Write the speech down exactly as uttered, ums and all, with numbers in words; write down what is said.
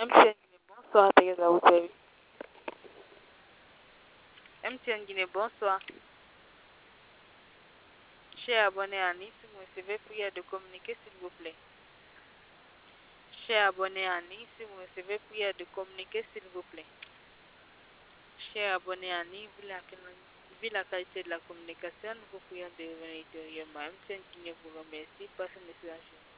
M T N Guinée, bonsoir, Teresa, vous savez. M T N Guinée, bonsoir. Cher abonné à Nice, vous me recevez prière de communiquer, s'il vous plaît. Cher abonné à Nice, vous me recevez prière de communiquer, s'il vous plaît. Cher abonné à Nice, vu la, vu la qualité de la communication, nous vous prions de revenir ultérieurement. M T N Guinée vous remercie. Passez une excellente journée.